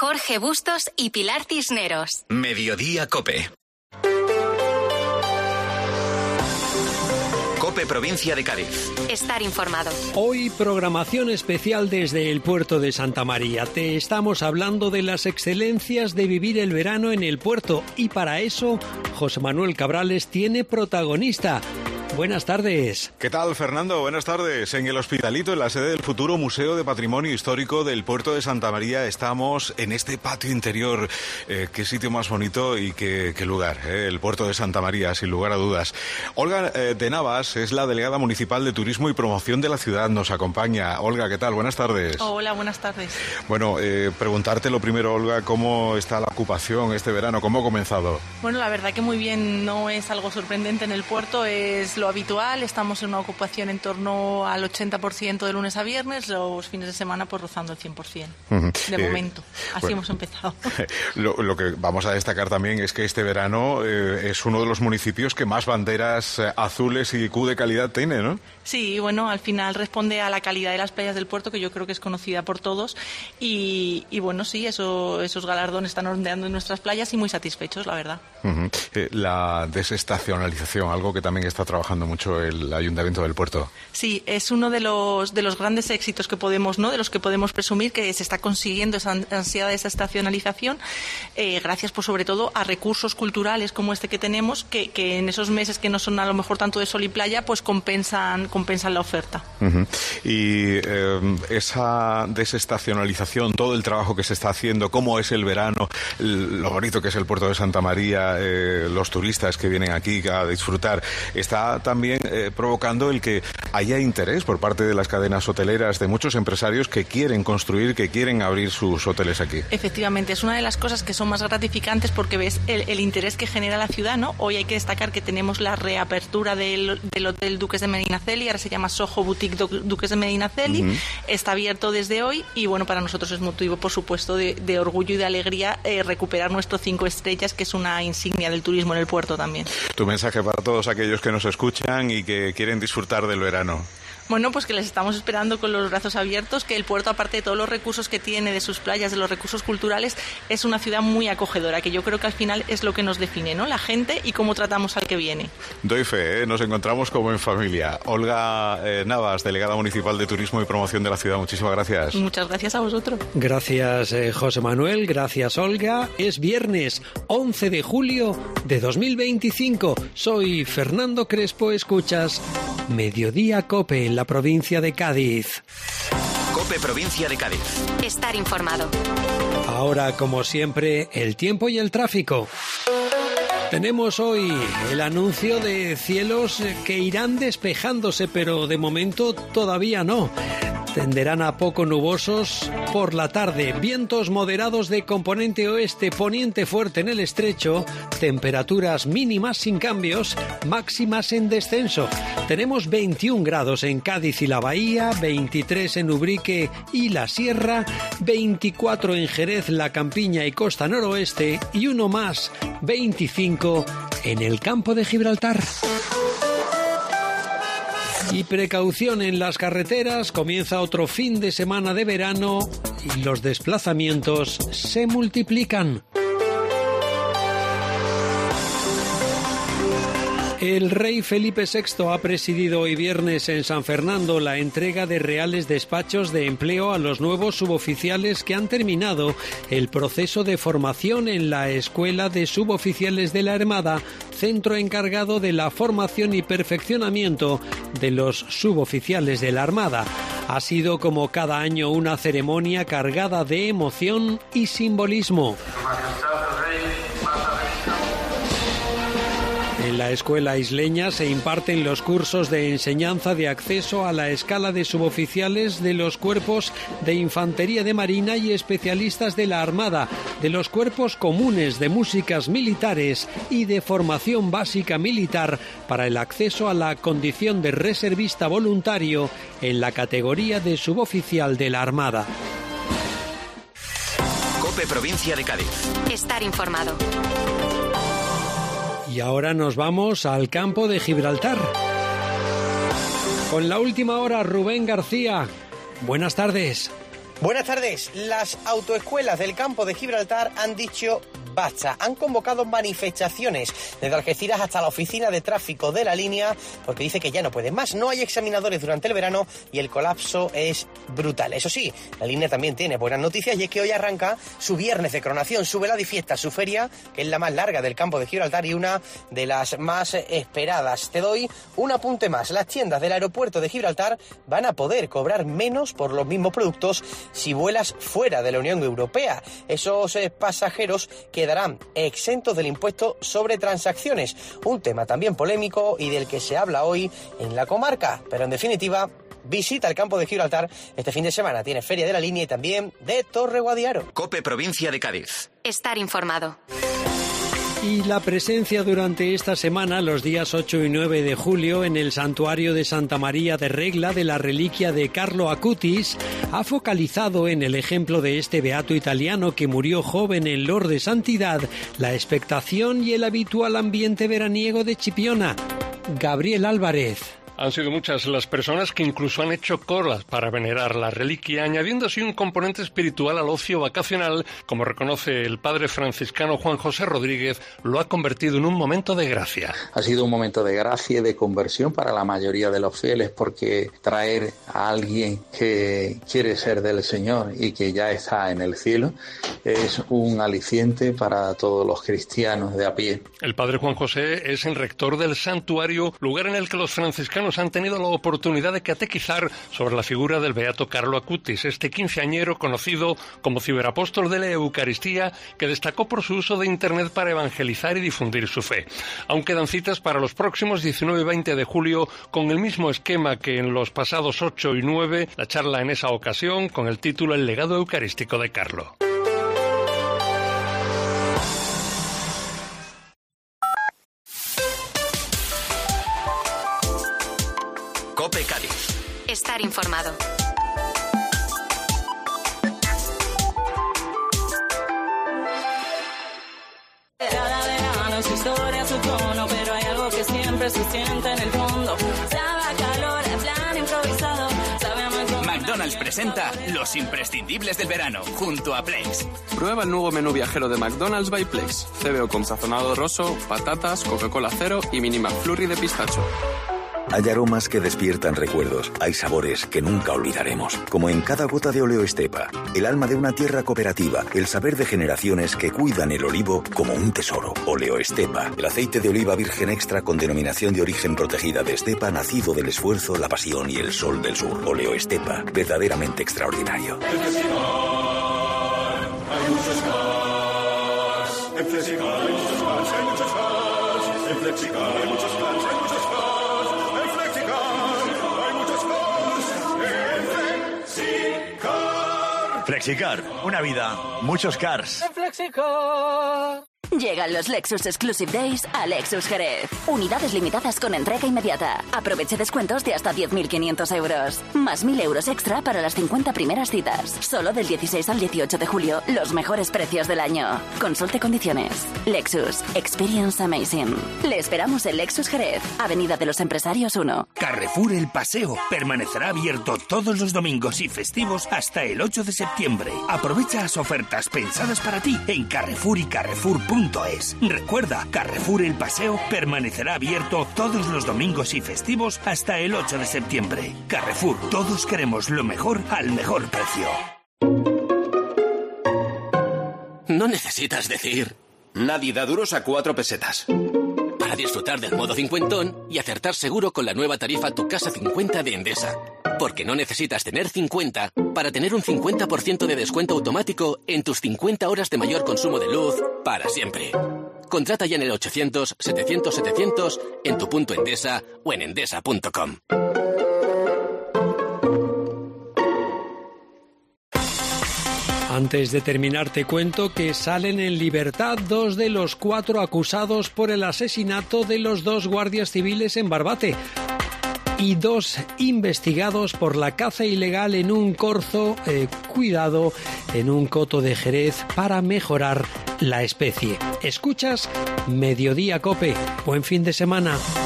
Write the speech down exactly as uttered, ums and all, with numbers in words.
Jorge Bustos y Pilar Cisneros. Mediodía COPE. COPE Provincia de Cádiz. Estar informado. Hoy programación especial desde el puerto de Santa María. Te estamos hablando de las excelencias de vivir el verano en el puerto y para eso José Manuel Cabrales tiene protagonista. Buenas tardes. ¿Qué tal, Fernando? Buenas tardes. En el Hospitalito, en la sede del futuro Museo de Patrimonio Histórico del Puerto de Santa María, estamos en este patio interior. Eh, qué sitio más bonito y qué, qué lugar, eh, el Puerto de Santa María, sin lugar a dudas. Olga eh, de Navas es la delegada municipal de Turismo y Promoción de la ciudad. Nos acompaña. Olga, ¿qué tal? Buenas tardes. Hola, buenas tardes. Bueno, eh, preguntarte lo primero, Olga, ¿cómo está la ocupación este verano? ¿Cómo ha comenzado? Bueno, la verdad que muy bien, no es algo sorprendente en el puerto, es lo habitual. Estamos en una ocupación en torno al ochenta por ciento de lunes a viernes, los fines de semana pues rozando el cien por ciento. Uh-huh. De eh, momento, así bueno, hemos empezado. Lo, lo que vamos a destacar también es que este verano eh, es uno de los municipios que más banderas eh, azules y Q de calidad tiene, ¿no? Sí, bueno, al final responde a la calidad de las playas del puerto, que yo creo que es conocida por todos, y, y bueno, sí, eso, esos galardones están ondeando en nuestras playas y muy satisfechos, la verdad. Uh-huh. Eh, la desestacionalización, algo que también está trabajando mucho el Ayuntamiento del Puerto. Sí, es uno de los de los grandes éxitos que podemos, ¿no? De los que podemos presumir que se está consiguiendo esa ansiada desestacionalización, eh, gracias pues sobre todo a recursos culturales como este que tenemos, que, que en esos meses que no son a lo mejor tanto de sol y playa, pues compensan compensan la oferta. Uh-huh. Y eh, esa desestacionalización, todo el trabajo que se está haciendo, cómo es el verano, lo bonito que es el Puerto de Santa María, eh, los turistas que vienen aquí a disfrutar, está también eh, provocando el que haya interés por parte de las cadenas hoteleras, de muchos empresarios que quieren construir, que quieren abrir sus hoteles aquí. Efectivamente, es una de las cosas que son más gratificantes porque ves el, el interés que genera la ciudad, ¿no? Hoy hay que destacar que tenemos la reapertura del, del Hotel Duques de Medinaceli, ahora se llama Soho Boutique Duques de Medinaceli, uh-huh. Está abierto desde hoy y bueno, para nosotros es motivo, por supuesto, de, de orgullo y de alegría eh, recuperar nuestro cinco estrellas, que es una insignia del turismo en el puerto también. Tu mensaje para todos aquellos que nos escuchan y que quieren disfrutar del verano. Bueno, pues que les estamos esperando con los brazos abiertos, que el puerto, aparte de todos los recursos que tiene, de sus playas, de los recursos culturales, es una ciudad muy acogedora, que yo creo que al final es lo que nos define, ¿no? La gente y cómo tratamos al que viene. Doy fe, ¿eh? Nos encontramos como en familia. Olga eh, Navas, delegada municipal de Turismo y Promoción de la ciudad, muchísimas gracias. Muchas gracias a vosotros. Gracias, eh, José Manuel, gracias, Olga. Es viernes once de julio de dos mil veinticinco. Soy Fernando Crespo, escuchas Mediodía COPE en la provincia de Cádiz. COPE Provincia de Cádiz. Estar informado. Ahora, como siempre, el tiempo y el tráfico. Tenemos hoy el anuncio de cielos que irán despejándose, pero de momento todavía no. Tenderán a poco nubosos por la tarde, vientos moderados de componente oeste, poniente fuerte en el estrecho, temperaturas mínimas sin cambios, máximas en descenso. Tenemos veintiún grados en Cádiz y la Bahía, veintitrés en Ubrique y la Sierra, veinticuatro en Jerez, la Campiña y Costa Noroeste y uno más, veinticinco en el campo de Gibraltar. Y precaución en las carreteras, comienza otro fin de semana de verano y los desplazamientos se multiplican. El rey Felipe sexto ha presidido hoy viernes en San Fernando la entrega de reales despachos de empleo a los nuevos suboficiales que han terminado el proceso de formación en la Escuela de Suboficiales de la Armada, centro encargado de la formación y perfeccionamiento de los suboficiales de la Armada. Ha sido como cada año una ceremonia cargada de emoción y simbolismo. En la escuela isleña se imparten los cursos de enseñanza de acceso a la escala de suboficiales de los cuerpos de Infantería de Marina y especialistas de la Armada, de los cuerpos comunes de músicas militares y de formación básica militar para el acceso a la condición de reservista voluntario en la categoría de suboficial de la Armada. COPE Provincia de Cádiz. Estar informado. Y ahora nos vamos al campo de Gibraltar. Con la última hora, Rubén García. Buenas tardes. Buenas tardes. Las autoescuelas del campo de Gibraltar han dicho basta. Han convocado manifestaciones desde Algeciras hasta la oficina de tráfico de la línea porque dice que ya no pueden más. No hay examinadores durante el verano y el colapso es brutal. Eso sí, la línea también tiene buenas noticias y es que hoy arranca su viernes de coronación, su velada y fiesta, su feria, que es la más larga del campo de Gibraltar y una de las más esperadas. Te doy un apunte más. Las tiendas del aeropuerto de Gibraltar van a poder cobrar menos por los mismos productos si vuelas fuera de la Unión Europea. Esos eh, pasajeros quedarán exentos del impuesto sobre transacciones, un tema también polémico y del que se habla hoy en la comarca. Pero en definitiva, visita el campo de Gibraltar este fin de semana. Tiene feria de la línea y también de Torre Guadiaro. COPE Provincia de Cádiz. Estar informado. Y la presencia durante esta semana, los días ocho y nueve de julio, en el santuario de Santa María de Regla de la reliquia de Carlo Acutis, ha focalizado en el ejemplo de este beato italiano que murió joven en Lor de Santidad, la expectación y el habitual ambiente veraniego de Chipiona. Gabriel Álvarez. Han sido muchas las personas que incluso han hecho colas para venerar la reliquia, añadiendo así un componente espiritual al ocio vacacional, como reconoce el padre franciscano Juan José Rodríguez, lo ha convertido en un momento de gracia. Ha sido un momento de gracia y de conversión para la mayoría de los fieles, porque traer a alguien que quiere ser del Señor y que ya está en el cielo es un aliciente para todos los cristianos de a pie. El padre Juan José es el rector del santuario, lugar en el que los franciscanos han tenido la oportunidad de catequizar sobre la figura del beato Carlo Acutis, este quinceañero conocido como ciberapóstol de la Eucaristía, que destacó por su uso de Internet para evangelizar y difundir su fe. Aún quedan citas para los próximos diecinueve y veinte de julio con el mismo esquema que en los pasados ocho y nueve, la charla en esa ocasión con el título El legado eucarístico de Carlo. COPE Cádiz. Estar informado. Cada verano su historia, su tono, pero hay algo que siempre se siente en el fondo. Sabe calor, en plan improvisado. McDonald's presenta Los imprescindibles del verano, junto a Plex. Prueba el nuevo menú viajero de McDonald's by Plex. C B O con sazonado roso, patatas, Coca-Cola cero y mini McFlurry de pistacho. Hay aromas que despiertan recuerdos, hay sabores que nunca olvidaremos, como en cada gota de Oleo Estepa, el alma de una tierra cooperativa, el saber de generaciones que cuidan el olivo como un tesoro. Oleo Estepa, el aceite de oliva virgen extra con denominación de origen protegida de Estepa, nacido del esfuerzo, la pasión y el sol del sur. Oleo Estepa, verdaderamente extraordinario. En Flexicar hay muchos cars. En Flexicar hay muchos cars, hay muchos cars. En Flexicar hay muchos cars, hay muchos cars. Flexicar, una vida, muchos cars. Flexicar. Llegan los Lexus Exclusive Days a Lexus Jerez. Unidades limitadas con entrega inmediata. Aproveche descuentos de hasta diez mil quinientos euros. Más mil euros extra para las cincuenta primeras citas. Solo del dieciséis al dieciocho de julio, los mejores precios del año. Consulte condiciones. Lexus. Experience Amazing. Le esperamos en Lexus Jerez, Avenida de los Empresarios uno. Carrefour El Paseo permanecerá abierto todos los domingos y festivos hasta el ocho de septiembre. Aprovecha las ofertas pensadas para ti en Carrefour y Carrefour punto es. Recuerda, Carrefour El Paseo permanecerá abierto todos los domingos y festivos hasta el ocho de septiembre. Carrefour, todos queremos lo mejor al mejor precio. No necesitas decir... Nadie da duros a cuatro pesetas. Para disfrutar del modo cincuentón y acertar seguro con la nueva tarifa Tu Casa cincuenta de Endesa. Porque no necesitas tener cincuenta para tener un cincuenta por ciento de descuento automático en tus cincuenta horas de mayor consumo de luz para siempre. Contrata ya en el ochocientos, setecientos, setecientos, en tu punto Endesa o en endesa punto com. Antes de terminar te cuento que salen en libertad dos de los cuatro acusados por el asesinato de los dos guardias civiles en Barbate y dos investigados por la caza ilegal en un corzo, eh, cuidado, en un coto de Jerez para mejorar la especie. ¿Escuchas? Mediodía Cope. Buen fin de semana.